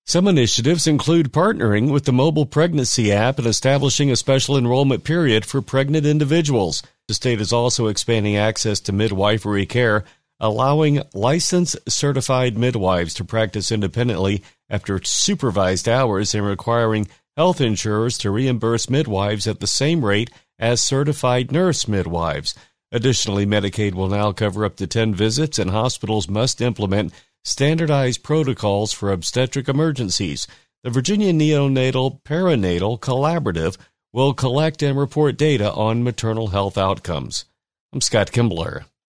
Some initiatives include partnering with the mobile pregnancy app and establishing a special enrollment period for pregnant individuals. The state is also expanding access to midwifery care, allowing licensed certified midwives to practice independently after supervised hours and requiring health insurers to reimburse midwives at the same rate as certified nurse midwives. Additionally, Medicaid will now cover up to 10 visits, and hospitals must implement standardized protocols for obstetric emergencies. The Virginia Neonatal Perinatal Collaborative will collect and report data on maternal health outcomes. I'm Scott Kimbler.